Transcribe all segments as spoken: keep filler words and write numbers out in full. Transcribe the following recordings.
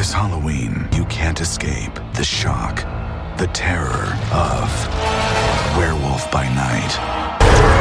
This Halloween, you can't escape the shock, the terror of Werewolf by Night.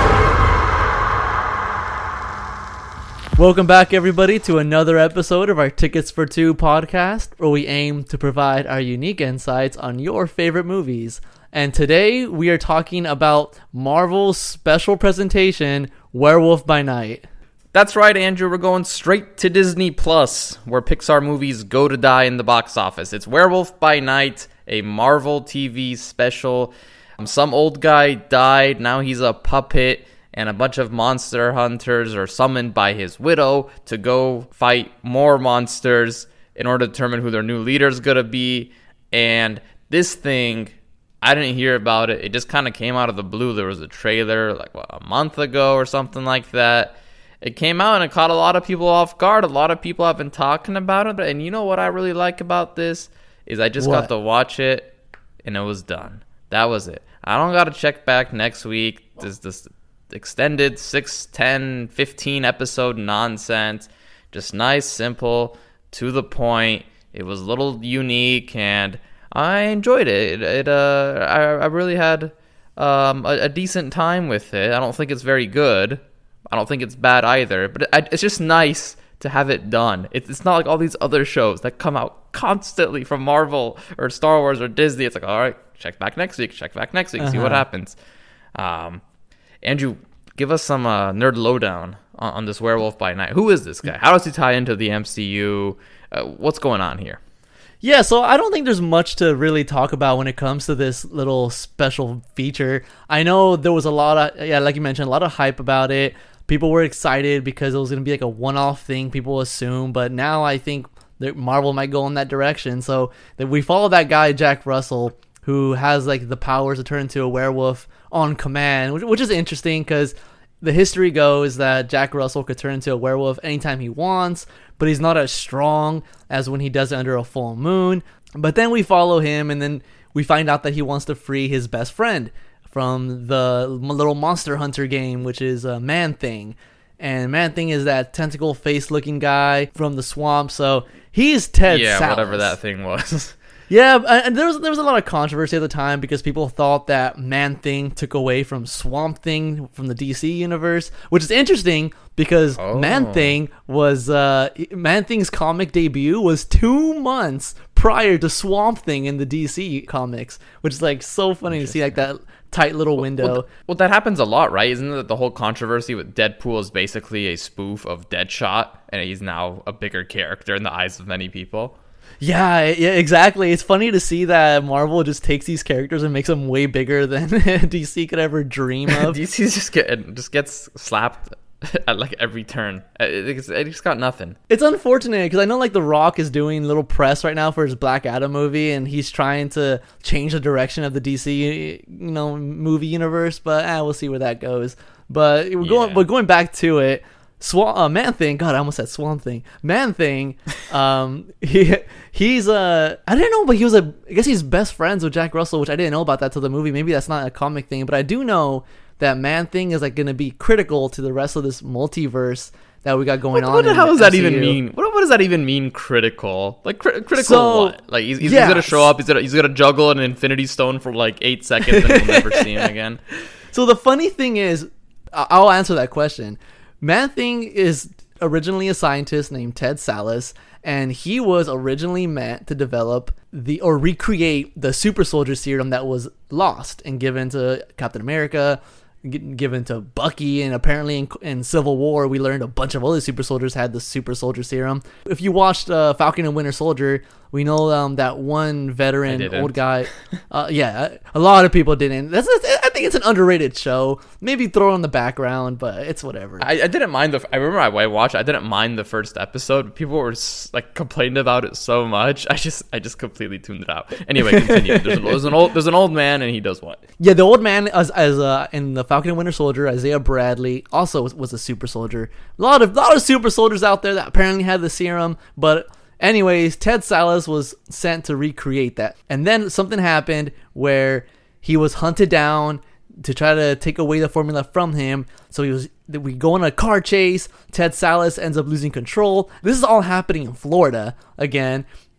Welcome back, everybody, to another episode of our Tickets for Two podcast, where we aim to provide our unique insights on your favorite movies. And today, we are talking about Marvel's special presentation, Werewolf by Night. That's right, Andrew. We're going straight to Disney Plus, where Pixar movies go to die in the box office. It's Werewolf by Night, a Marvel T V special. Some old guy died, now he's a puppet, and a bunch of monster hunters are summoned by his widow to go fight more monsters in order to determine who their new leader is going to be. And this thing, I didn't hear about it. It just kind of came out of the blue. There was a trailer like what, a month ago or something like that. It came out and it caught a lot of people off guard. A lot of people have been talking about it. And you know what I really like about this is I just What? got to watch it and it was done. That was it. I don't got to check back next week. There's this extended six, ten, fifteen episode nonsense. Just nice, simple, to the point. It was a little unique and I enjoyed it. It, it uh, I, I really had um, a, a decent time with it. I don't think it's very good. I don't think it's bad either, but it, it's just nice to have it done. It's, it's not like all these other shows that come out constantly from Marvel or Star Wars or Disney. It's like, all right, check back next week, check back next week, uh-huh. see what happens. Um, Andrew, give us some uh, nerd lowdown on, on this Werewolf by Night. Who is this guy? How does he tie into the M C U? Uh, what's going on here? Yeah, so I don't think there's much to really talk about when it comes to this little special feature. I know there was a lot of, yeah, like you mentioned, a lot of hype about it. People were excited because it was going to be like a one-off thing, people assume, but now I think that Marvel might go in that direction. So that we follow that guy, Jack Russell, who has like the powers to turn into a werewolf on command, which, which is interesting because the history goes that Jack Russell could turn into a werewolf anytime he wants, but he's not as strong as when he does it under a full moon. But then we follow him, and then we find out that he wants to free his best friend from the little monster hunter game, which is a Man-Thing. And Man-Thing is that tentacle face looking guy from the swamp. So he's Ted Yeah, Sallis. whatever that thing was. Yeah, and there was there was a lot of controversy at the time because people thought that Man-Thing took away from Swamp Thing from the D C universe, which is interesting because Oh. Man-Thing was uh, Man-Thing's comic debut was two months prior to Swamp Thing in the D C comics, which is like so funny to see like that tight little window. Well, th- well, that happens a lot, right? Isn't it the whole controversy with Deadpool is basically a spoof of Deadshot, and he's now a bigger character in the eyes of many people? Yeah, yeah, exactly. It's funny to see that Marvel just takes these characters and makes them way bigger than D C could ever dream of. D C just get just gets slapped at like every turn. It, it, it just got nothing. It's unfortunate because I know like The Rock is doing little press right now for his Black Adam movie, and he's trying to change the direction of the D C, you know, movie universe. But eh, we'll see where that goes. But we're going, Yeah. but going back to it. Swamp uh, Man-Thing, God, I almost said Swamp Thing. Man-Thing, um, he he's uh, I didn't know, but he was a, I guess he's best friends with Jack Russell, which I didn't know about that till the movie. Maybe that's not a comic thing, but I do know that Man-Thing is like going to be critical to the rest of this multiverse that we got going What, on. what the in hell does that M C U. even mean? What, what does that even mean? Critical? Like cri- critical So, what? Like he's, he's, yes. he's gonna show up. He's gonna he's gonna juggle an Infinity Stone for like eight seconds, and we'll never see him again. So the funny thing is, I- I'll answer that question. Man-Thing is originally a scientist named Ted Sallis, and he was originally meant to develop the or recreate the super soldier serum that was lost and given to Captain America, g- given to Bucky, and apparently in, in Civil War we learned a bunch of other super soldiers had the super soldier serum. If you watched uh, Falcon and Winter Soldier, we know um, that one veteran didn't. old guy. Uh, yeah, a lot of people didn't. That's I think it's an underrated show. Maybe throw it on the background, but it's whatever. I, I didn't mind the. I remember I, I watched. I didn't mind the first episode. But people were s- like complaining about it so much. I just I just completely tuned it out. Anyway, continue. There's, a, there's an old there's an old man and he does what? Yeah, the old man as as uh, in the Falcon and Winter Soldier, Isaiah Bradley also was, was a super soldier. A lot of lot of super soldiers out there that apparently had the serum, but anyways, Ted Sallis was sent to recreate that, and then something happened where he was hunted down to try to take away the formula from him. So he was we go on a car chase. Ted Sallis ends up losing control. This is all happening in Florida again.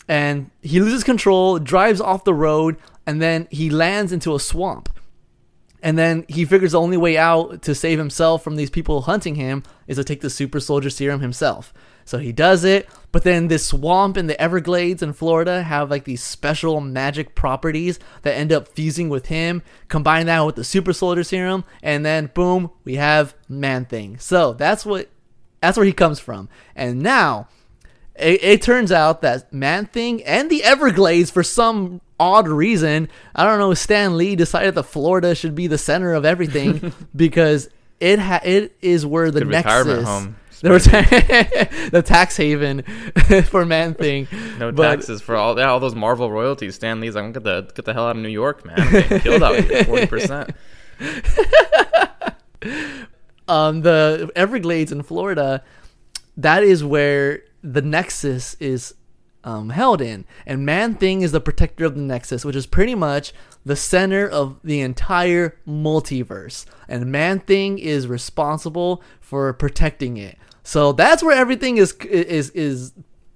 and he loses control, drives off the road, and then he lands into a swamp. And then he figures the only way out to save himself from these people hunting him is to take the super soldier serum himself. So he does it, but then this swamp in the Everglades in Florida have like these special magic properties that end up fusing with him. Combine that with the super soldier serum, and then boom, we have Man-Thing. So that's what that's where he comes from. And now it, it turns out that Man-Thing and the Everglades, for some odd reason, I don't know, Stan Lee decided that Florida should be the center of everything because it ha- it is where the Good nexus. retirement home. The, reti- the tax haven for Man-Thing. No But- taxes for all yeah, all those Marvel royalties. Stan Lee's like, get the get the hell out of New York, man. I'm getting killed out here, forty percent. Um, the Everglades in Florida, that is where the Nexus is um, held in. And Man-Thing is the protector of the Nexus, which is pretty much the center of the entire multiverse. And Man-Thing is responsible for protecting it. So that's where everything is is is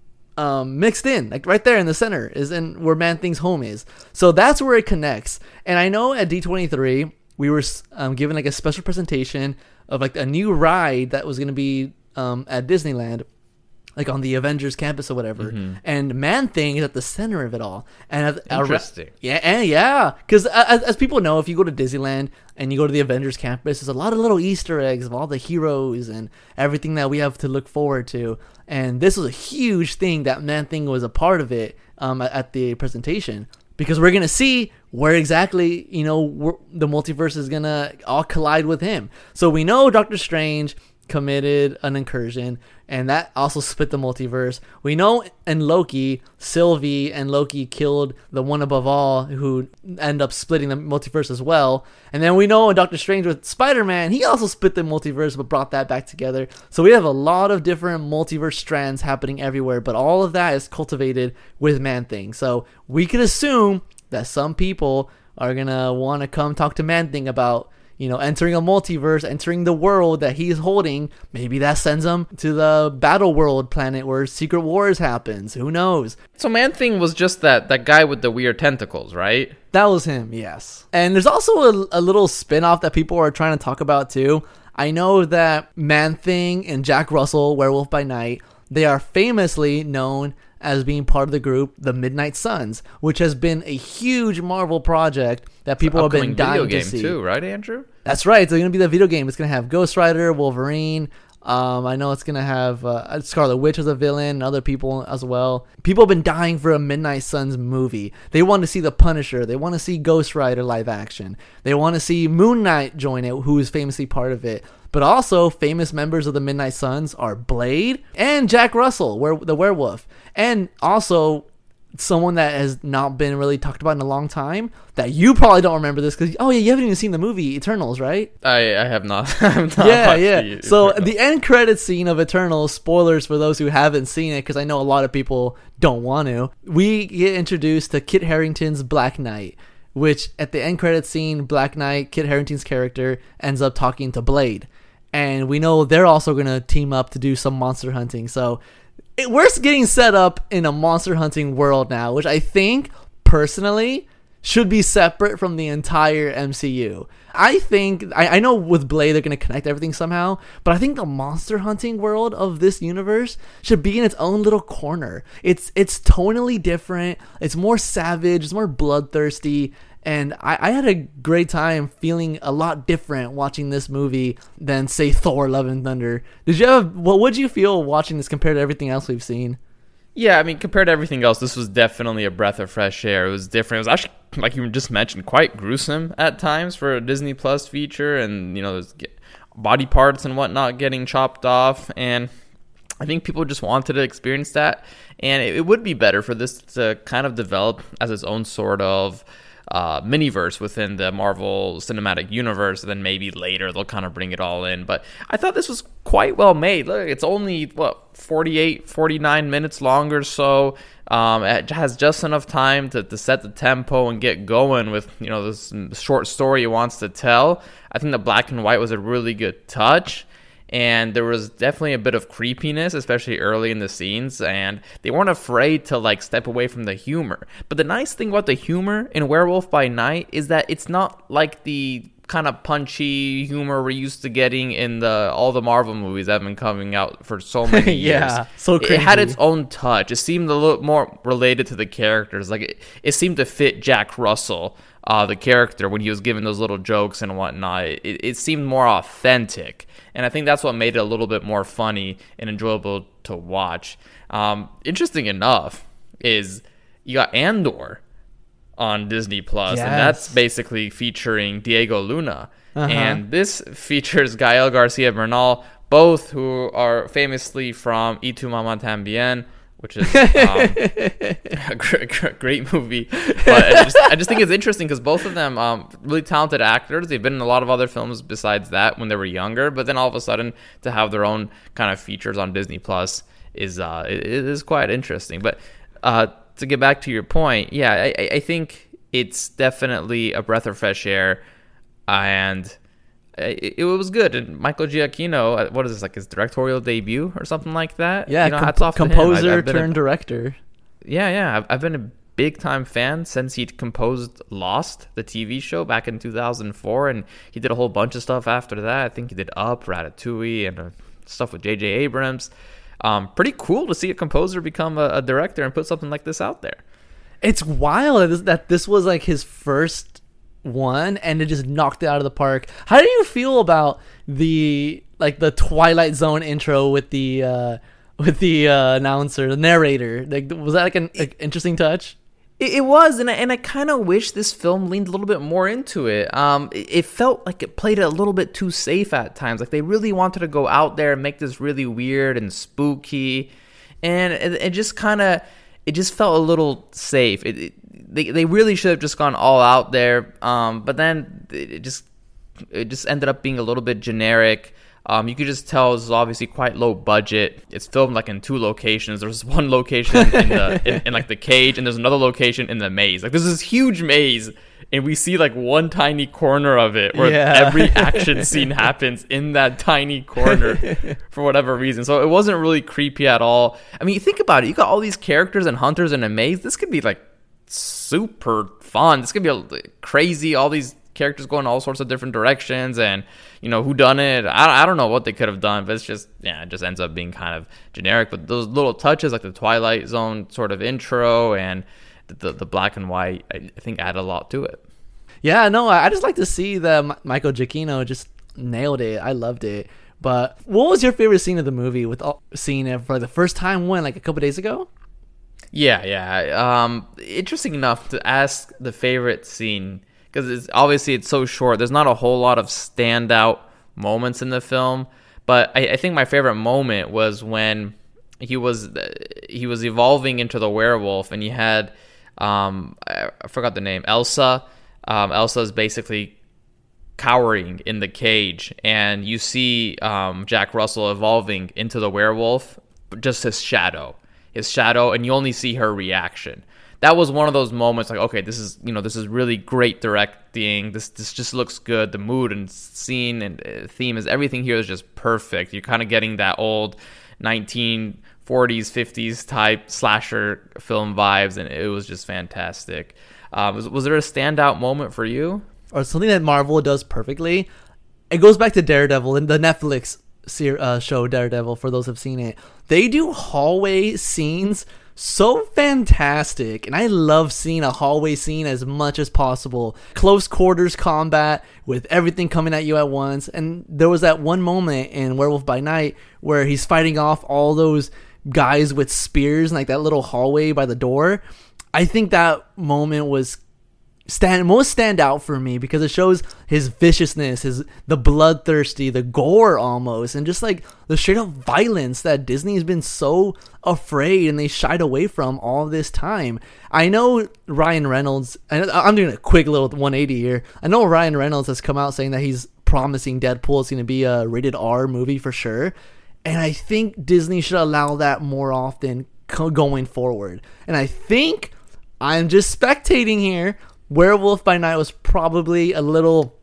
um, mixed in, like right there in the center is in where Man-Thing's home is. So that's where it connects. And I know at D twenty-three we were um, given like a special presentation of like a new ride that was going to be um, at Disneyland, like on the Avengers campus or whatever. Mm-hmm. And Man-Thing is at the center of it all. And at, Interesting. yeah, and yeah, because as, as people know, if you go to Disneyland and you go to the Avengers campus, there's a lot of little Easter eggs of all the heroes and everything that we have to look forward to. And this was a huge thing that Man-Thing was a part of it um, at, at the presentation, because we're gonna see where exactly, you know, where the multiverse is gonna all collide with him. So we know Doctor Strange committed an incursion, and that also split the multiverse. We know in Loki, Sylvie and Loki killed the one above all, who end up splitting the multiverse as well. And then we know in Doctor Strange with Spider-Man, he also split the multiverse but brought that back together. So we have a lot of different multiverse strands happening everywhere, but all of that is cultivated with Man-Thing. So we could assume that some people are gonna want to come talk to Man-Thing about, you know, entering a multiverse, entering the world that he's holding. Maybe that sends him to the Battle World planet where Secret Wars happens. Who knows? So Man-Thing was just that that guy with the weird tentacles, right? That was him, yes. And there's also a, a little spin-off that people are trying to talk about too. I know that Man-Thing and Jack Russell, Werewolf by Night, they are famously known as being part of the group The Midnight Suns, which has been a huge Marvel project that people have been dying video game to see. too, right, Andrew? That's right. It's going to be the video game. It's going to have Ghost Rider, Wolverine. Um, I know it's going to have uh, Scarlet Witch as a villain and other people as well. People have been dying for a Midnight Suns movie. They want to see The Punisher. They want to see Ghost Rider live action. They want to see Moon Knight join it, who is famously part of it. But also, famous members of the Midnight Suns are Blade and Jack Russell, were- the werewolf. And also, someone that has not been really talked about in a long time, that you probably don't remember this, because, oh yeah, you haven't even seen the movie Eternals, right? I, I have not. I have not Yeah, watched yeah. the So Eternals. the end credits scene of Eternals, spoilers for those who haven't seen it, because I know a lot of people don't want to. We get introduced to Kit Harington's Black Knight, which at the end credits scene, Black Knight, Kit Harington's character, ends up talking to Blade. And we know they're also going to team up to do some monster hunting. So it, we're getting set up in a monster hunting world now, which I think, personally, should be separate from the entire M C U. I think, I, I know with Blade they're going to connect everything somehow, but I think the monster hunting world of this universe should be in its own little corner. It's it's tonally different, it's more savage, it's more bloodthirsty, and I, I had a great time feeling a lot different watching this movie than, say, Thor Love and Thunder. Did you have, what would you feel watching this compared to everything else we've seen? Yeah, I mean, compared to everything else, this was definitely a breath of fresh air. It was different. It was actually, like you just mentioned, quite gruesome at times for a Disney Plus feature, and, you know, there's body parts and whatnot getting chopped off, and I think people just wanted to experience that, and it, it would be better for this to kind of develop as its own sort of uh, miniverse within the Marvel Cinematic Universe, and then maybe later they'll kind of bring it all in. But I thought this was quite well made. Look, it's only, what, forty-eight, forty-nine minutes long or so. Um, it has just enough time to, to set the tempo and get going with, you know, this short story it wants to tell. I think the black and white was a really good touch. and there was definitely a bit of creepiness, especially early in the scenes, and they weren't afraid to like step away from the humor. But the nice thing about the humor in Werewolf by Night is that it's not like the kind of punchy humor we're used to getting in the all the Marvel movies that have been coming out for so many years. Yeah, so it, it had its own touch. It seemed a little more related to the characters. Like it, it seemed to fit Jack Russell, uh, the character, when he was giving those little jokes and whatnot. It, it seemed more authentic, and I think that's what made it a little bit more funny and enjoyable to watch. Um, interesting enough is you got Andor on Disney Plus, yes. and that's basically featuring Diego Luna. Uh-huh. And this features Gael Garcia Bernal, both who are famously from Y Tu Mamá También, which is um, a great, great movie. But I just, I just think it's interesting because both of them um, really talented actors. They've been in a lot of other films besides that when they were younger, but then all of a sudden to have their own kind of features on Disney Plus is uh, it, it is quite interesting. But uh, to get back to your point, yeah, I, I think it's definitely a breath of fresh air, and it, it was good. And Michael Giacchino, what is this, like his directorial debut or something like that? Yeah, you know, com- hats off to him. composer I've, I've turned a, director. Yeah, yeah, I've, I've been a big time fan since he'd composed Lost, the T V show, back in two thousand four, and he did a whole bunch of stuff after that. I think he did Up, Ratatouille, and uh, stuff with J J Abrams. Um, pretty cool to see a composer become a, a director and put something like this out there. It's wild that this was like his first one and it just knocked it out of the park. How do you feel about the like the Twilight Zone intro with the uh, with the uh, announcer, the narrator? Like, was that like an like, interesting touch? It, it was, and I, and I kind of wish this film leaned a little bit more into it. Um, it, it felt like it played it a little bit too safe at times. Like they really wanted to go out there and make this really weird and spooky, and it, it just kind of it just felt a little safe. It, it, they they really should have just gone all out there. Um, but then it just it just ended up being a little bit generic. Um, you could just tell this is obviously quite low budget. It's filmed like in two locations. There's one location in the in, in like the cage, and there's another location in the maze. Like there's this huge maze, and we see like one tiny corner of it where yeah. every action scene happens in that tiny corner for whatever reason. So it wasn't really creepy at all. I mean, you think about it. You got all these characters and hunters in a maze. This could be like super fun. This could be a, crazy. All these characters going all sorts of different directions, and you know who done it. I, I don't know what they could have done, but it's just yeah, it just ends up being kind of generic. But those little touches, like the Twilight Zone sort of intro and the the, the black and white, I, I think add a lot to it. Yeah, no, I just like to see that Michael Giacchino just nailed it. I loved it. But what was your favorite scene of the movie? With all, seeing it for the first time when, like a couple days ago? Yeah, yeah. Um, interesting enough to ask the favorite scene. Because it's, obviously it's so short. There's not a whole lot of standout moments in the film, but I, I think my favorite moment was when he was he was evolving into the werewolf, and he had um, I, I forgot the name, Elsa. Um, Elsa is basically cowering in the cage, and you see um, Jack Russell evolving into the werewolf, just his shadow, his shadow, and you only see her reaction. That was one of those moments like, okay, this is, you know, this is really great directing. This this just looks good. The mood and scene and uh, theme is everything here is just perfect. You're kind of getting that old nineteen forties, fifties type slasher film vibes, and it was just fantastic. Um, was, was there a standout moment for you? Or something that Marvel does perfectly? It goes back to Daredevil and the Netflix ser- uh, show Daredevil, for those who have seen it. They do hallway scenes so fantastic, and I love seeing a hallway scene as much as possible. Close quarters combat with everything coming at you at once. And there was that one moment in Werewolf by Night where he's fighting off all those guys with spears in like that little hallway by the door. I think that moment was stand most stand out for me because it shows his viciousness, his the bloodthirsty, the gore almost, and just like the straight up violence that Disney has been so afraid and they shied away from all this time. I know Ryan Reynolds, and I'm doing a quick little one eighty here. I know Ryan Reynolds has come out saying that he's promising Deadpool is going to be a rated R movie for sure, and I think Disney should allow that more often going forward. And I think I'm just spectating here. Werewolf by Night was probably a little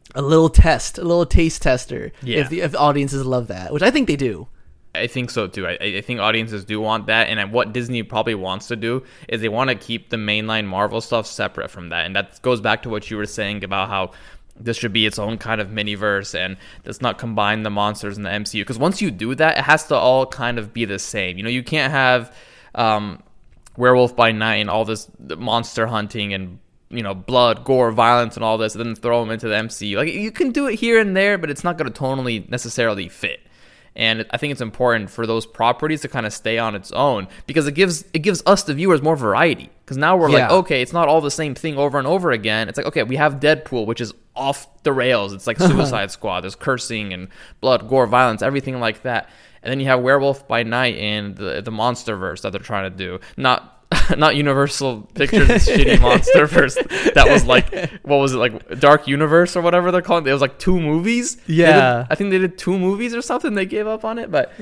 a little test, a little taste tester. Yeah. If the if audiences love that, which I think they do. I think so too. I, I think audiences do want that, and what Disney probably wants to do is they want to keep the mainline Marvel stuff separate from that, and that goes back to what you were saying about how this should be its own kind of miniverse, and let's not combine the monsters in the M C U. Because once you do that, it has to all kind of be the same. You know, you can't have um, Werewolf by Night and all this monster hunting and, you know, blood, gore, violence, and all this, and then throw them into the M C U. Like, you can do it here and there, but it's not going to tonally necessarily fit. And I think it's important for those properties to kind of stay on its own, because it gives it gives us, the viewers, more variety. Because now we're Yeah. like, okay, it's not all the same thing over and over again. It's like, okay, we have Deadpool, which is off the rails. It's like Suicide Squad. There's cursing and blood, gore, violence, everything like that. And then you have Werewolf by Night and the the MonsterVerse that they're trying to do. Not not Universal Pictures' shitty MonsterVerse. That was like, what was it, like Dark Universe or whatever they're calling it? It was like two movies. They Yeah. did- I think they did two movies or something. They gave up on it, but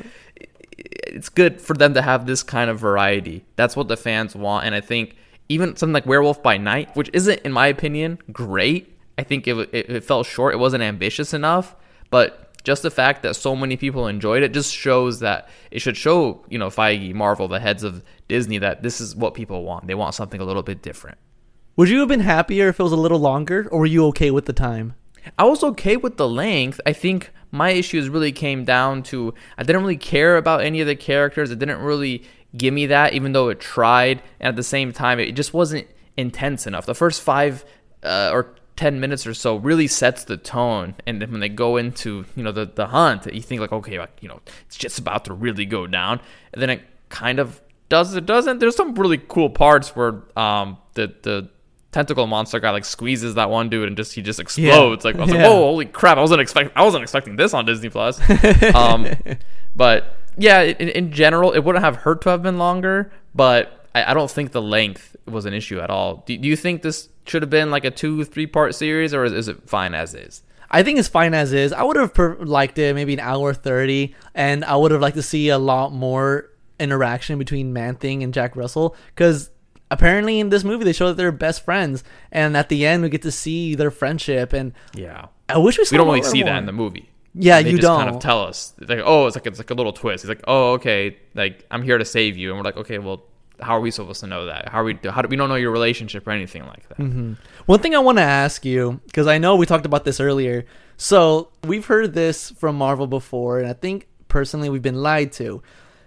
it's good for them to have this kind of variety. That's what the fans want. And I think even something like Werewolf by Night, which isn't, in my opinion, great. I think it, it, it fell short. It wasn't ambitious enough, but just the fact that so many people enjoyed it just shows that it should show, you know, Feige, Marvel, the heads of Disney, that this is what people want. They want something a little bit different. Would you have been happier if it was a little longer, or were you okay with the time? I was okay with the length. I think my issues really came down to, I didn't really care about any of the characters. It didn't really give me that, even though it tried. And at the same time, it just wasn't intense enough. The first five uh, or ten minutes or so really sets the tone, and then when they go into, you know, the the hunt, you think like, okay, like, you know, it's just about to really go down, and then it kind of does it doesn't. There's some really cool parts where um the the tentacle monster guy like squeezes that one dude and just he just explodes. Yeah. Like I was Yeah. like, oh, holy crap, I wasn't expect I wasn't expecting this on Disney Plus. um but yeah, in, in general it wouldn't have hurt to have been longer, but I, I don't think the length was an issue at all. Do, do you think this should have been like a two, three part series, or is, is it fine as is? I think it's fine as is. I would have per- liked it maybe an hour thirty, and I would have liked to see a lot more interaction between Man-Thing and Jack Russell, because apparently in this movie they show that they're best friends, and at the end we get to see their friendship. And Yeah, I wish we saw we don't really more- see that more. in the movie. Yeah, They you just don't. kind of tell us, it's like, oh, it's like it's like a little twist. He's like, oh, okay, like I'm here to save you, and we're like, okay, well, how are we supposed to know that? How are we? How do we don't know your relationship or anything like that? Mm-hmm. One thing I want to ask you, because I know we talked about this earlier. So we've heard this from Marvel before, and I think personally we've been lied to.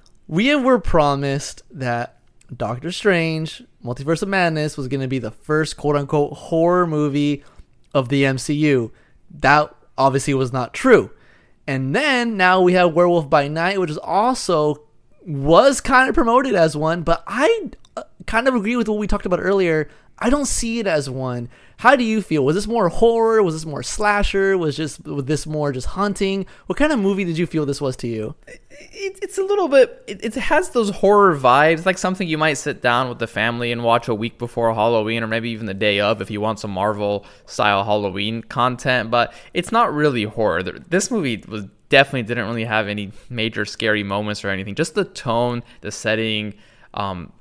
We were promised that Doctor Strange, Multiverse of Madness, was going to be the first quote-unquote horror movie of the M C U. That obviously was not true. And then now we have Werewolf by Night, which is also was kind of promoted as one, but I uh, kind of agree with what we talked about earlier. I don't see it as one. How do you feel? Was this more horror? Was this more slasher? Was just was this more just hunting? What kind of movie did you feel this was to you? It, it's a little bit. It, it has those horror vibes, like something you might sit down with the family and watch a week before Halloween, or maybe even the day of, if you want some Marvel style Halloween content. But it's not really horror. This movie was definitely didn't really have any major scary moments or anything. Just the tone, the setting, um,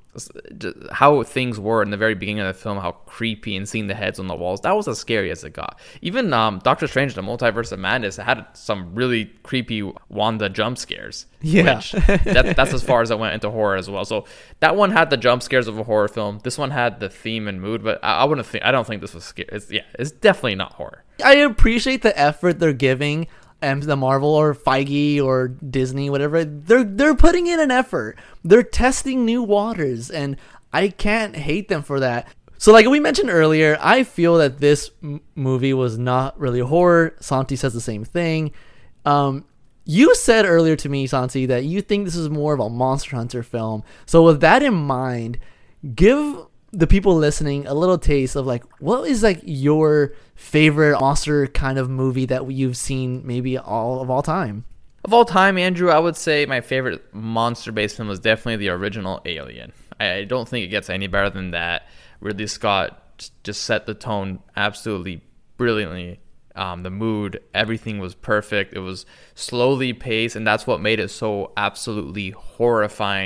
how things were in the very beginning of the film, how creepy, and seeing the heads on the walls, that was as scary as it got. Even um, Doctor Strange, the Multiverse of Madness, had some really creepy Wanda jump scares. Yeah. Which that, that's as far as I went into horror as well. So that one had the jump scares of a horror film. This one had the theme and mood, but I, I wouldn't think. I don't think this was scary. It's, yeah, it's definitely not horror. I appreciate the effort they're giving, and the Marvel or Feige or Disney, whatever, they're they're putting in an effort. They're testing new waters, and I can't hate them for that. So like we mentioned earlier, I feel that this m- movie was not really horror. Santi says the same thing. Um, you said earlier to me, Santi, that you think this is more of a Monster Hunter film. So with that in mind, give the people listening a little taste of like what is like your favorite monster kind of movie that you've seen maybe all of all time. Of all time, Andrew, I would say my favorite monster-based film is definitely the original Alien. I don't think it gets any better than that. Ridley Scott just set the tone absolutely brilliantly. Um, the mood, everything was perfect. It was slowly paced, and that's what made it so absolutely horrifying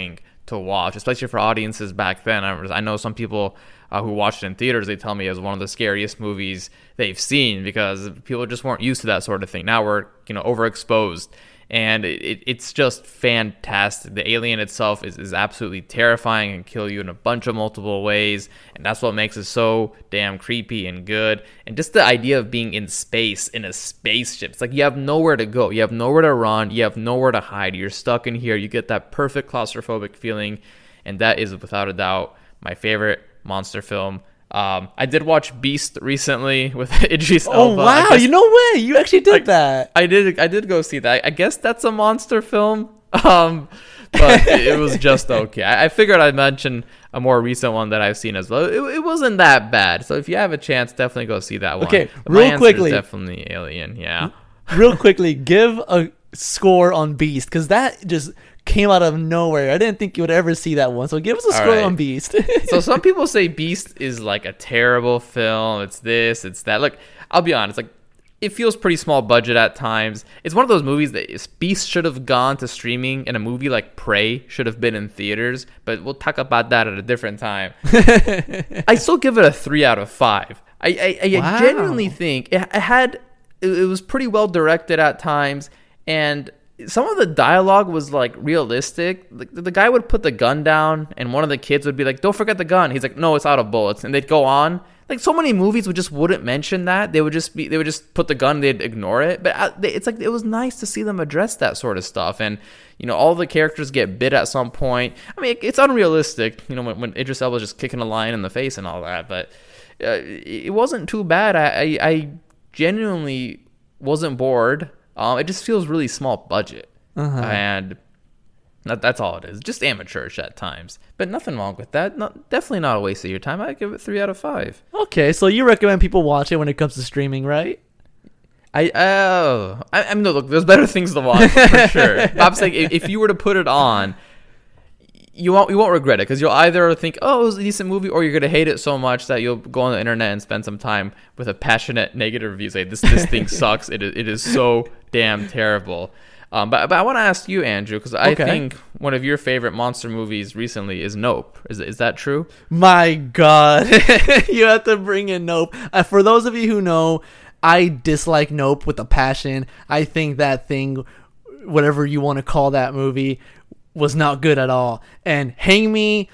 to watch, especially for audiences back then. I, I know some people uh, who watched it in theaters, they tell me it was one of the scariest movies they've seen because people just weren't used to that sort of thing. Now we're, you know, overexposed. And it, it's just fantastic. The alien itself is, is absolutely terrifying and kill you in a bunch of multiple ways. And that's what makes it so damn creepy and good. And just the idea of being in space, in a spaceship. It's like you have nowhere to go. You have nowhere to run. You have nowhere to hide. You're stuck in here. You get that perfect claustrophobic feeling. And that is, without a doubt, my favorite monster film. Um, I did watch Beast recently with Idris Elba. Oh wow! Guess, you know way you actually did like, that. I did. I did go see that. I guess that's a monster film, um, but it, it was just okay. I, I figured I'd mention a more recent one that I've seen as well. It, it wasn't that bad. So if you have a chance, definitely go see that one. Okay, But my real answer quickly, is definitely Alien. Yeah. Real quickly, give a score on Beast because that just came out of nowhere. I didn't think you would ever see that one. So give us a All score right. on Beast. So some people say Beast is like a terrible film. It's this, it's that. Look, I'll be honest. Like, it feels pretty small budget at times. It's one of those movies that Beast should have gone to streaming, and a movie like Prey should have been in theaters. But we'll talk about that at a different time. I still give it a three out of five. I I, I Wow. genuinely think it, it had. It, it was pretty well directed at times, and some of the dialogue was like realistic. Like, the guy would put the gun down, and one of the kids would be like, "Don't forget the gun." He's like, "No, it's out of bullets," and they'd go on. Like, so many movies would just wouldn't mention that. They would just be, they would just put the gun, they'd ignore it. But uh, they, it's like it was nice to see them address that sort of stuff. And you know, all the characters get bit at some point. I mean, it, it's unrealistic. You know, when, when Idris Elba was just kicking a lion in the face and all that, but uh, it wasn't too bad. I, I, I genuinely wasn't bored. Um, it just feels really small budget, Uh-huh. and that, that's all it is. Just amateurish at times, but nothing wrong with that. Not definitely not a waste of your time. I give it three out of five. Okay, so you recommend people watch it when it comes to streaming, right? I oh I, I mean, no, look, there's better things to watch for sure. But I'm saying if, if you were to put it on, you won't you won't regret it because you'll either think, oh, it was a decent movie, or you're gonna hate it so much that you'll go on the internet and spend some time with a passionate negative review. Say this this thing sucks. It is, it is so damn terrible. Um, but but I want to ask you, Andrew, because I Okay. think one of your favorite monster movies recently is Nope. Is is that true? My God, you have to bring in Nope. Uh, for those of you who know, I dislike Nope with a passion. I think that thing, whatever you want to call that movie, was not good at all. And hang me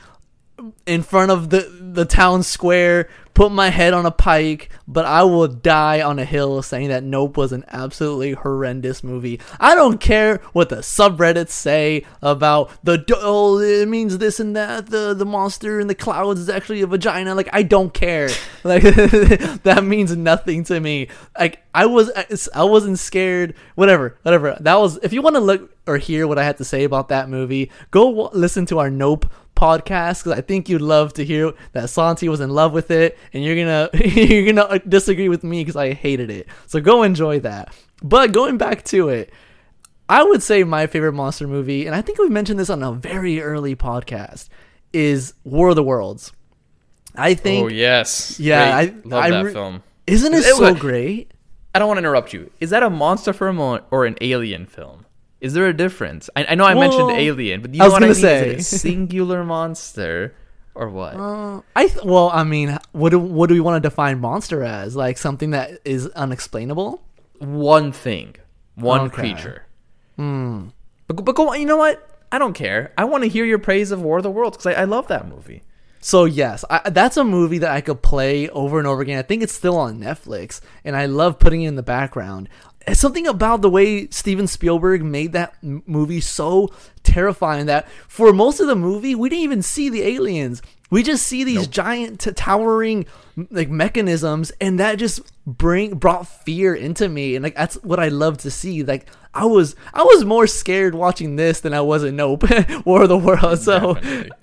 in front of the the town square, put my head on a pike, but I will die on a hill saying that Nope was an absolutely horrendous movie. I don't care what the subreddits say about the oh it means this and that, the the monster in the clouds is actually a vagina. Like, I don't care. Like, that means nothing to me. Like, I was I wasn't scared. Whatever, whatever. That was, if you want to look or hear what I had to say about that movie, go w- listen to our Nope podcast, because I think you'd love to hear that Santi was in love with it, and you're gonna you're gonna disagree with me because I hated it. So go enjoy that. But going back to it, I would say my favorite monster movie, and I think we mentioned this on a very early podcast, is War of the Worlds. I think. Oh yes, Yeah, Great. I love I that re- film. Isn't it It so was- great? I don't want to interrupt you. Is that a monster film or or an alien film? Is there a difference? I, I know I Well, mentioned alien, but do you I know was what I mean? gonna say. Is it a singular monster or what? Uh, I th- well, I mean, what do what do we want to define monster as? Like something that is unexplainable? One thing, one Okay. creature. Hmm. But, but go on. You know what? I don't care. I want to hear your praise of War of the Worlds because I, I love that movie. So yes, I, that's a movie that I could play over and over again. I think it's still on Netflix, and I love putting it in the background. It's something about the way Steven Spielberg made that m- movie so terrifying that for most of the movie, we didn't even see the aliens. We just see these Nope. giant, t- towering like mechanisms, and that just bring brought fear into me. And like that's what I love to see. Like I was, I was more scared watching this than I was in Nope, War of the World. So,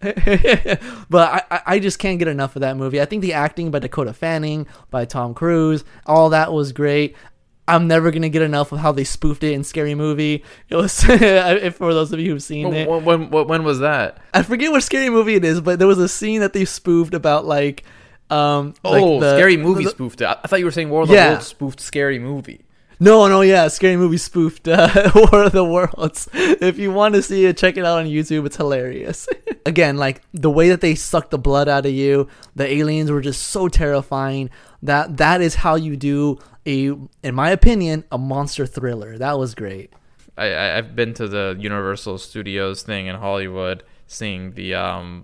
but I, I just can't get enough of that movie. I think the acting by Dakota Fanning, by Tom Cruise, all that was great. I'm never gonna get enough of how they spoofed it in Scary Movie. It was for those of you who've seen it. When, when, when, when was that? I forget what Scary Movie it is, but there was a scene that they spoofed about like, um, like Oh, the- Scary Movie the- spoofed it. I I thought you were saying War of the Yeah. Worlds spoofed Scary Movie. No, no, yeah, Scary Movie spoofed uh, War of the Worlds. If you want to see it, check it out on YouTube. It's hilarious. Again, like the way that they suck the blood out of you, the aliens were just so terrifying. That that is how you do a, in my opinion, a monster thriller. That was great. I, I I've been to the Universal Studios thing in Hollywood, seeing the um.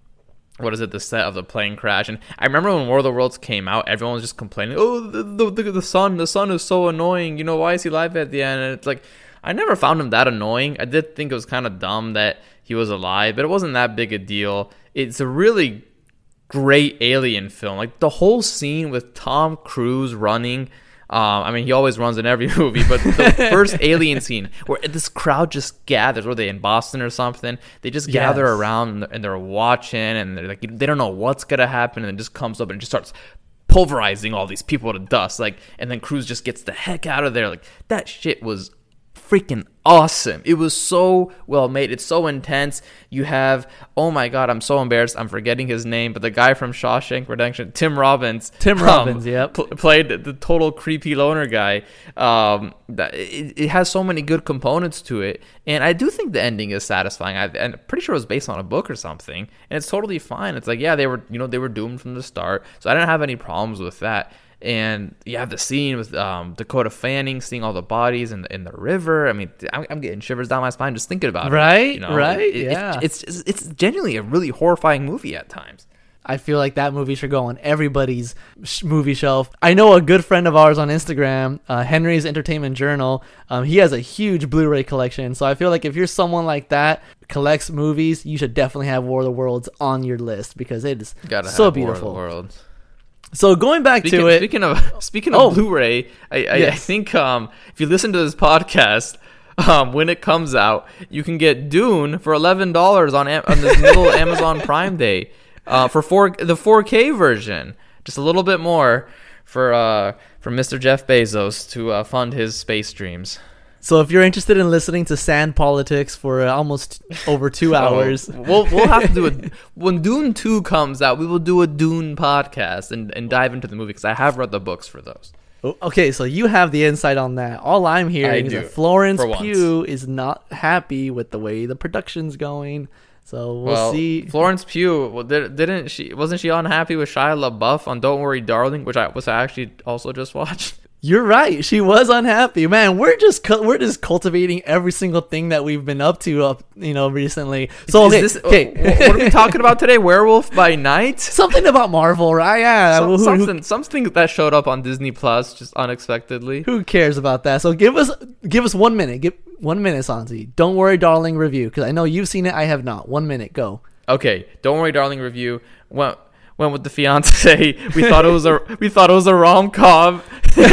what is it, the set of the plane crash. And I remember when War of the Worlds came out, everyone was just complaining, oh, the the, the, the sun, the sun is so annoying. You know, why is he alive at the end? And it's like, I never found him that annoying. I did think it was kind of dumb that he was alive, but it wasn't that big a deal. It's a really great alien film. Like, the whole scene with Tom Cruise running, Um, I mean, he always runs in every movie, but the first alien scene where this crowd just gathers, were they in Boston or something? They just Yes. gather around and they're watching, and they're like, they don't know what's gonna happen, and it just comes up and just starts pulverizing all these people to dust. Like, and then Cruise just gets the heck out of there. Like, that shit was freaking awesome. It was so well made. It's so intense. You have, oh my god, I'm so embarrassed, I'm forgetting his name, but the guy from Shawshank Redemption, Tim Robbins. Tim Robbins, um, yep. Pl- played the total creepy loner guy. Um, that it, it has so many good components to it, and I do think the ending is satisfying. I, I'm pretty sure it was based on a book or something, and it's totally fine. It's like, yeah, they were, you know, they were doomed from the start, so I didn't have any problems with that. And you have the scene with um, Dakota Fanning seeing all the bodies in the, in the river. I mean, I'm, I'm getting shivers down my spine just thinking about right? it. You know? Right? It, it, yeah. It, it's, it's it's genuinely a really horrifying movie at times. I feel like that movie should go on everybody's sh- movie shelf. I know a good friend of ours on Instagram, uh, Henry's Entertainment Journal. Um, he has a huge Blu-ray collection. So I feel like if you're someone like that, collects movies, you should definitely have War of the Worlds on your list because it is Gotta so have beautiful. War of the Worlds. So going back Speaking, to it, speaking of speaking of Oh. Blu-ray, I, I, Yes. I think um, if you listen to this podcast, um, when it comes out, you can get Dune for eleven dollars on Am- on this middle Amazon Prime Day uh, for four the four K version, just a little bit more for uh, for Mister Jeff Bezos to uh, fund his space dreams. so if you're interested in listening to Sand Politics for uh, almost over two hours, So we'll we'll have to do it when Dune two comes out. We will do a Dune podcast and, and dive into the movie because I have read the books for those. okay, so you have the insight on that. All I'm hearing I is do, that Florence for once. Pugh is not happy with the way the production's going. So we'll, Well, see. Florence Pugh, well, did, didn't she? Wasn't she unhappy with Shia LaBeouf on "Don't Worry, Darling," which I was I actually also just watched. You're right. She was unhappy, man. We're just cu- we're just cultivating every single thing that we've been up to, up you know, recently. So okay, Is this, okay. wh- what are we talking about today? Werewolf by Night? something about Marvel, right? Yeah. Some- who, who- something, something that showed up on Disney Plus just unexpectedly. who cares about that? So give us give us one minute. Give one minute, Santi. Don't worry, darling. Review because I know you've seen it. I have not. One minute. Go. Okay, Don't Worry, Darling review. Went went with the fiance. We thought it was a we thought it was a rom com.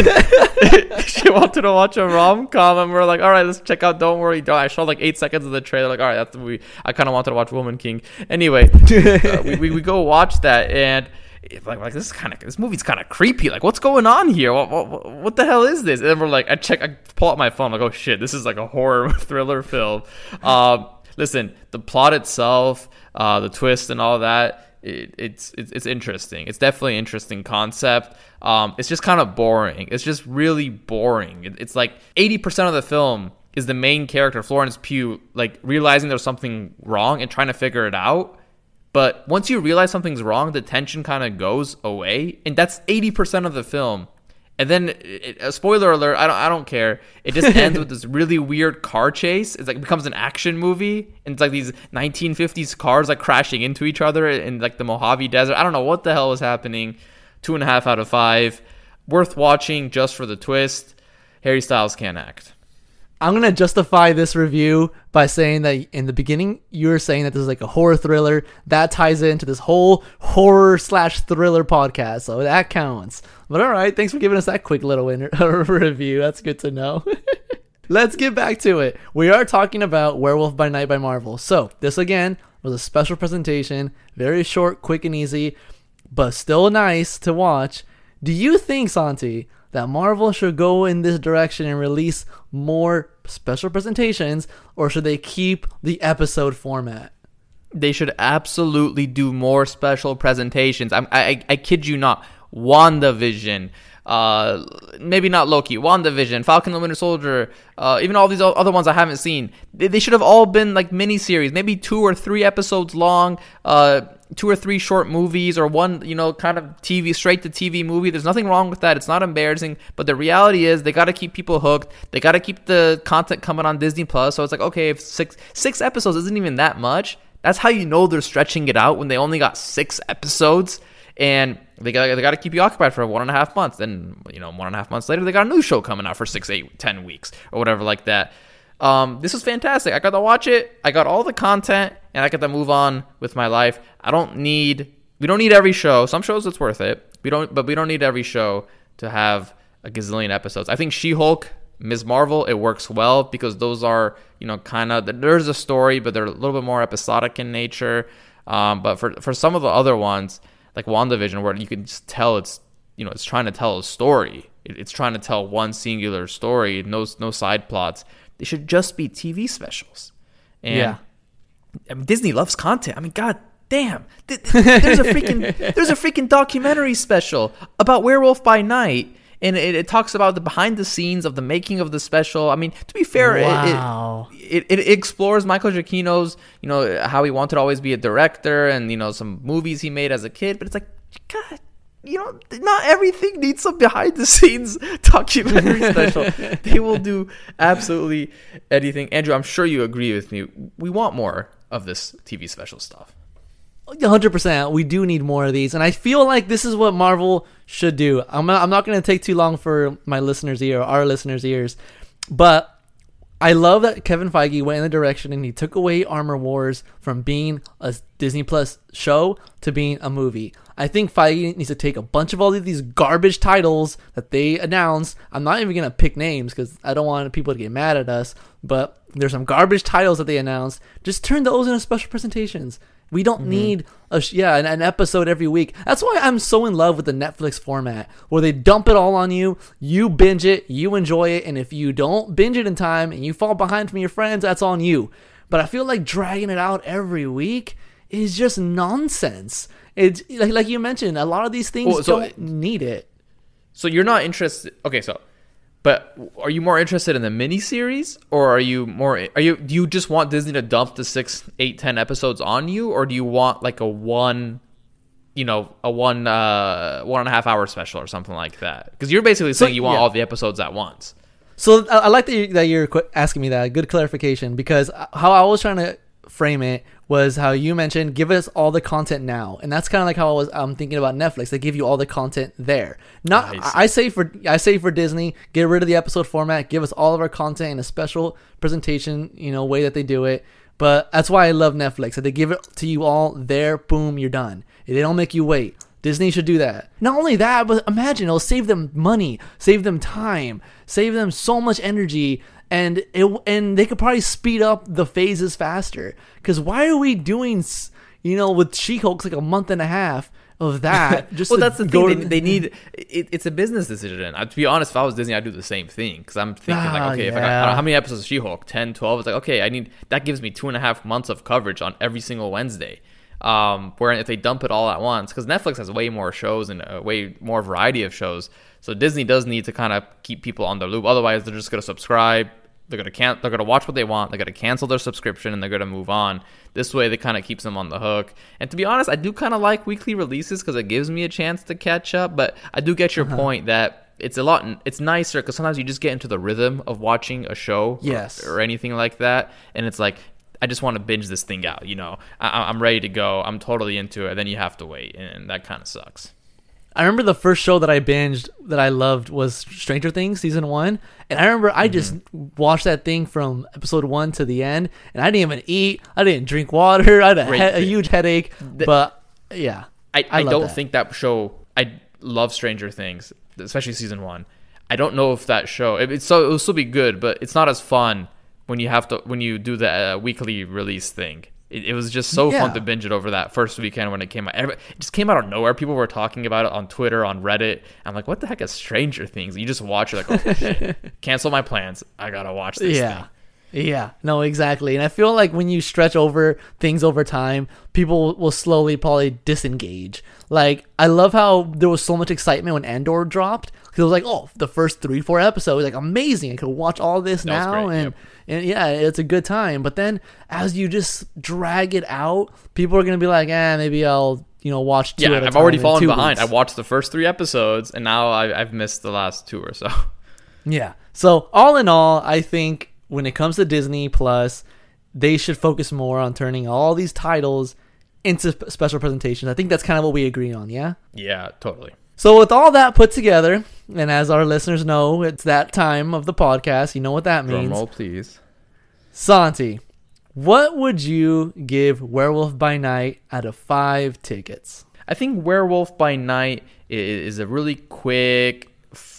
She wanted to watch a rom com, and we are like, all right, let's check out Don't Worry, Darling. I showed like eight seconds of the trailer. Like, all right, that's the movie. I kind of wanted to watch Woman King. Anyway, uh, we, we we go watch that, and it's like like this is kind of this movie's kind of creepy. Like, what's going on here? What, what what the hell is this? And then we're like, I check, I pull out my phone. Like, oh shit, this is like a horror thriller film. Um, listen, the plot itself, uh, the twist, and all that. It, it's, it's it's interesting. It's definitely an interesting concept. Um, it's just kind of boring. It's just really boring. It, it's like eighty percent of the film is the main character, Florence Pugh, like realizing there's something wrong and trying to figure it out. But once you realize something's wrong, the tension kind of goes away, and that's eighty percent of the film. And then, it, a spoiler alert, I don't I don't care. It just ends with this really weird car chase. It's like it becomes an action movie, and it's like these nineteen fifties cars like crashing into each other in like the Mojave Desert. I don't know what the hell was happening. Two and a half out of five. Worth watching just for the twist. Harry Styles can't act. I'm going to justify this review by saying that in the beginning, you were saying that this is like a horror thriller. That ties into this whole horror slash thriller podcast. So that counts. But all right. Thanks for giving us that quick little inter- review. That's good to know. Let's get back to it. We are talking about Werewolf by Night by Marvel. So this again was a special presentation. Very short, quick, and easy, but still nice to watch. Do you think, Santi, that Marvel should go in this direction and release more special presentations, or should they keep the episode format? They should absolutely do more special presentations. I'm, I, I kid you not. WandaVision, uh, maybe not Loki, WandaVision, Falcon and the Winter Soldier, uh, even all these other ones I haven't seen. They, they should have all been like miniseries, maybe two or three episodes long, uh, two or three short movies, or one, you know, kind of T V, straight to T V movie. There's nothing wrong with that. It's not embarrassing, but the reality is they got to keep people hooked. They got to keep the content coming on Disney Plus. So it's like, okay, if six six episodes isn't even that much, that's how you know they're stretching it out when they only got six episodes. And they got they got to keep you occupied for one and a half months. Then, you know, one and a half months later, they got a new show coming out for six, eight, ten weeks or whatever like that. Um, this was fantastic. I got to watch it. I got all the content, and I got to move on with my life. I don't need we don't need every show. Some shows it's worth it. We don't, but we don't need every show to have a gazillion episodes. I think She-Hulk, Miz Marvel, it works well because those are, you know, kind of, there's a story, but they're a little bit more episodic in nature. Um, but for for some of the other ones, like WandaVision, where you can just tell it's, you know, it's trying to tell a story. It, it's trying to tell one singular story, no no side plots. They should just be T V specials. And Yeah. I mean, Disney loves content. I mean, god damn. Th- th- There's a freaking there's a freaking documentary special about Werewolf by Night. And it, it talks about the behind the scenes of the making of the special. I mean, to be fair, Wow. it, it, it explores Michael Giacchino's, you know, how he wanted to always be a director and, you know, some movies he made as a kid. But it's like, God, you know, not everything needs some behind the scenes documentary special. They will do absolutely anything. Andrew, I'm sure you agree with me. We want more of this T V special stuff. one hundred percent. We do need more of these. And I feel like this is what Marvel should do. I'm not, I'm not going to take too long for my listeners' ear, or our listeners' ears. But I love that Kevin Feige went in the direction and he took away Armor Wars from being a Disney Plus show to being a movie. I think Feige needs to take a bunch of all of these garbage titles that they announced. I'm not even going to pick names because I don't want people to get mad at us. But there's some garbage titles that they announced. Just turn those into special presentations. We don't mm-hmm. need a sh- yeah an, an episode every week. That's why I'm so in love with the Netflix format, where they dump it all on you. You binge it, you enjoy it, and if you don't binge it in time and you fall behind from your friends, that's on you. But I feel like dragging it out every week is just nonsense. It's like, like you mentioned, a lot of these things well, so don't need it. So you're not interested. Okay, so. But are you more interested in the miniseries, or are you more? Are you? Do you just want Disney to dump the six, eight, ten episodes on you, or do you want like a one, you know, a one, uh, one and a half hour special or something like that? Because you're basically saying so, you want yeah. all the episodes at once. So I, I like that, you, that you're asking me that. Good clarification, because how I was trying to frame it was how you mentioned, give us all the content now, and that's kind of like how I was I'm thinking about Netflix. They give you all the content there. Not nice. I say for I say for Disney, get rid of the episode format, give us all of our content in a special presentation, you know, way that they do it. But that's why I love Netflix, that they give it to you all there, boom, you're done. They don't make you wait. Disney should do that. Not only that, but imagine it'll save them money, save them time, save them so much energy. And it and they could probably speed up the phases faster. Because why are we doing, you know, with She-Hulk like a month and a half of that? Just well, that's the thing. They, they need it, it's a business decision. Uh, to be honest, if I was Disney, I'd do the same thing. Because I'm thinking ah, like, okay, yeah. if I got I don't know, how many episodes of She-Hulk, ten, twelve? It's like, okay, I need that gives me two and a half months of coverage on every single Wednesday. Um, where if they dump it all at once, because Netflix has way more shows and a way more variety of shows, so Disney does need to kind of keep people on the loop. Otherwise, they're just going to subscribe. They're gonna can they're gonna watch what they want. They're gonna cancel their subscription and they're gonna move on. This way, they kind of keeps them on the hook. And to be honest, I do kind of like weekly releases because it gives me a chance to catch up. But I do get your uh-huh. point that it's a lot. It's nicer because sometimes you just get into the rhythm of watching a show, yes, or, or anything like that, and it's like, I just want to binge this thing out. You know, I, I'm ready to go. I'm totally into it. And then you have to wait, and that kind of sucks. I remember the first show that I binged that I loved was Stranger Things season one, and I remember I just mm-hmm. watched that thing from episode one to the end, and I didn't even eat, I didn't drink water, I had a, he- a huge headache. The, but yeah, I, I, I don't that. think that show. I love Stranger Things, especially season one. I don't know if that show it, it's so it will still be good, but it's not as fun when you have to when you do the uh, weekly release thing. It, it was just so yeah. fun to binge it over that first weekend when it came out. It just came out of nowhere. People were talking about it on Twitter, on Reddit. I'm like, what the heck is Stranger Things? You just watch it like, oh, shit. Cancel my plans. I gotta watch this yeah. thing. Yeah, no, exactly. And I feel like when you stretch over things over time, people will slowly probably disengage. Like, I love how there was so much excitement when Andor dropped. Because it was like, oh, the first three, four episodes, like, amazing. I could watch all this That was now. great, And, yep. and yeah, it's a good time. But then as you just drag it out, people are going to be like, eh, maybe I'll, you know, watch two Yeah, at a I've time already in fallen two behind. weeks. I watched the first three episodes, and now I, I've missed the last two or so. Yeah. So all in all, I think when it comes to Disney Plus, they should focus more on turning all these titles into sp- special presentations. I think that's kind of what we agree on, yeah? Yeah, totally. So with all that put together, and as our listeners know, it's that time of the podcast. You know what that Drum means. roll, please. Santi, what would you give Werewolf by Night out of five tickets? I think Werewolf by Night i- is a really quick,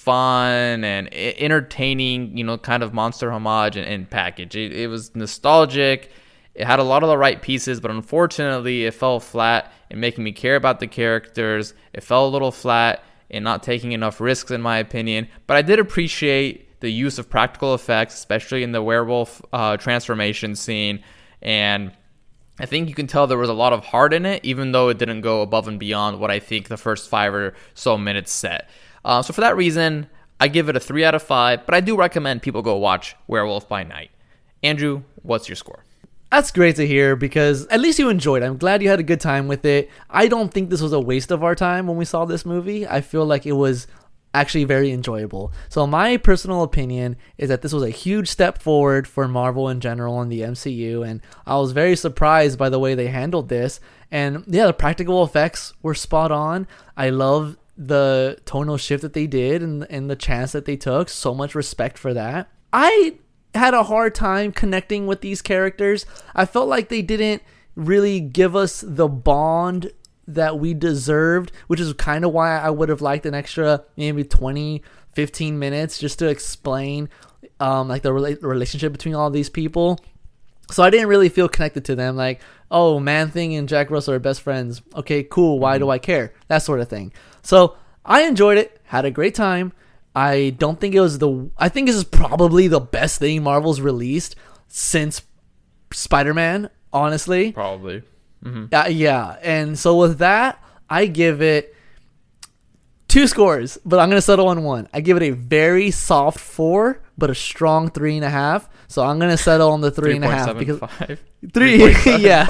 fun, and e- entertaining, you know, kind of monster homage and, and package. It, it was nostalgic. It had a lot of the right pieces, but unfortunately, it fell flat in making me care about the characters. It fell a little flat in not taking enough risks, in my opinion. But I did appreciate the use of practical effects, especially in the werewolf uh, transformation scene. And I think you can tell there was a lot of heart in it, even though it didn't go above and beyond what I think the first five or so minutes set. Uh, so for that reason, I give it a three out of five, but I do recommend people go watch Werewolf by Night. Andrew, what's your score? That's great to hear because at least you enjoyed it. I'm glad you had a good time with it. I don't think this was a waste of our time when we saw this movie. I feel like it was actually very enjoyable. So my personal opinion is that this was a huge step forward for Marvel in general and the M C U, and I was very surprised by the way they handled this. And yeah, the practical effects were spot on. I love the tonal shift that they did and, and the chance that they took. So much respect for that. I had a hard time connecting with these characters. I felt like they didn't really give us the bond that we deserved, which is kind of why I would have liked an extra maybe twenty, fifteen minutes just to explain um, like the rela- relationship between all these people. So I didn't really feel connected to them. Like, oh, Man-Thing and Jack Russell are best friends. Okay, cool. Why do I care? That sort of thing. So I enjoyed it. Had a great time. I don't think it was the... I think this is probably the best thing Marvel's released since Spider-Man, honestly. Probably. Mm-hmm. Uh, yeah. And so with that, I give it two scores, but I'm going to settle on one. I give it a very soft four, but a strong three and a half. So I'm going to settle on the three and a half because three, yeah.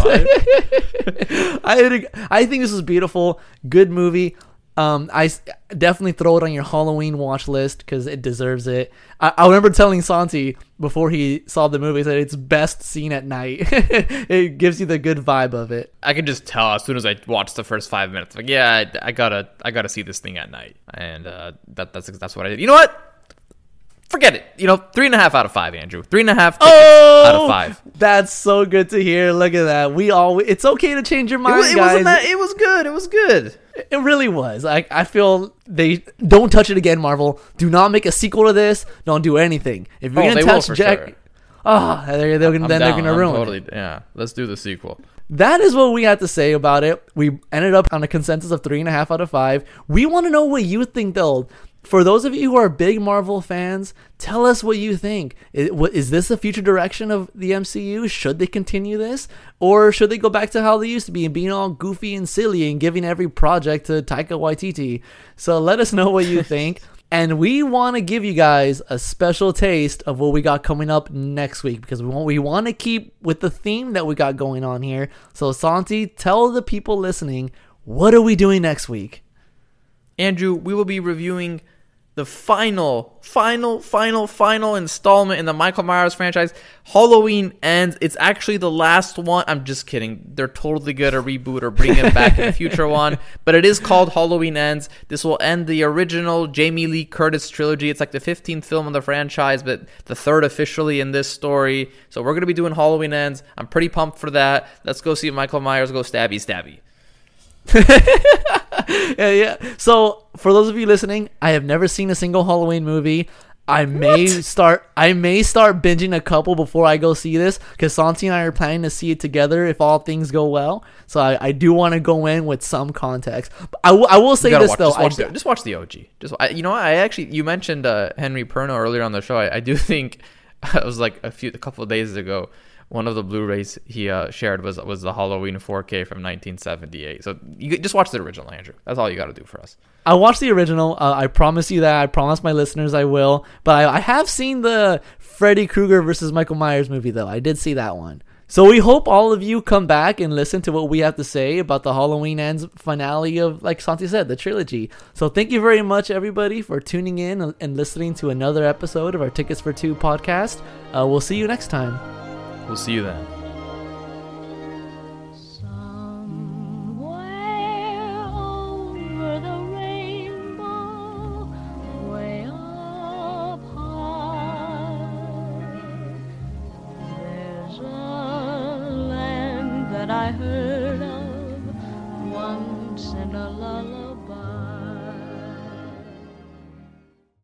I I think this was beautiful, good movie. Um, I s- definitely throw it on your Halloween watch list because it deserves it. I, I remember telling Santi before he saw the movie that it's best seen at night. It gives you the good vibe of it. I could just tell as soon as I watched the first five minutes, like, yeah, I, I gotta, I gotta see this thing at night, and uh, that, that's that's what I did. You know what? Forget it. You know, three and a half out of five, Andrew. Three and a half tickets Oh, out of five. That's so good to hear. Look at that. We all. It's okay to change your It, mind, was, it guys. wasn't that. It was good. It was good. It really was. I I feel they don't touch it again, Marvel. Do not make a sequel to this. Don't do anything. If you're Oh, gonna they will touch for Jack, sure. oh, they're, they're gonna, I'm then down. they're gonna I'm ruin totally, it. Yeah, let's do the sequel. That is what we had to say about it. We ended up on a consensus of three and a half out of five. We want to know what you think, though. For those of you who are big Marvel fans, tell us what you think. Is, what, is this the future direction of the M C U? Should they continue this? Or should they go back to how they used to be and being all goofy and silly and giving every project to Taika Waititi? So let us know what you think. And we want to give you guys a special taste of what we got coming up next week because we want, we want to keep with the theme that we got going on here. So Santi, tell the people listening, what are we doing next week? Andrew, we will be reviewing the final, final, final, final installment in the Michael Myers franchise. Halloween Ends. It's actually the last one. I'm just kidding. They're totally going to reboot or bring it back in a future one. But it is called Halloween Ends. This will end the original Jamie Lee Curtis trilogy. It's like the fifteenth film in the franchise, but the third officially in this story. So we're going to be doing Halloween Ends. I'm pretty pumped for that. Let's go see Michael Myers go stabby stabby. yeah, yeah. So for those of you listening, I have never seen a single Halloween movie. I may What? start. I may start binging a couple before I go see this because Santi and I are planning to see it together if all things go well. So I, I do want to go in with some context. But I, w- I will say You gotta this watch, though. just watch, I, the, just watch the O G. Just I, you know, what? I actually you mentioned uh, Henry Purno earlier on the show. I, I do think it was like a few, a couple of days ago. One of the Blu-rays he uh, shared was was the Halloween four K from nineteen seventy-eight. So you just watch the original, Andrew. That's all you got to do for us. I watched the original. Uh, I promise you that. I promise my listeners I will. But I, I have seen the Freddy Krueger versus Michael Myers movie, though. I did see that one. So we hope all of you come back and listen to what we have to say about the Halloween Ends finale of, like Santi said, the trilogy. So thank you very much, everybody, for tuning in and listening to another episode of our Tickets for Two podcast. Uh, we'll see you next time. We'll see you then. Somewhere over the rainbow, way up high, there's a land that I heard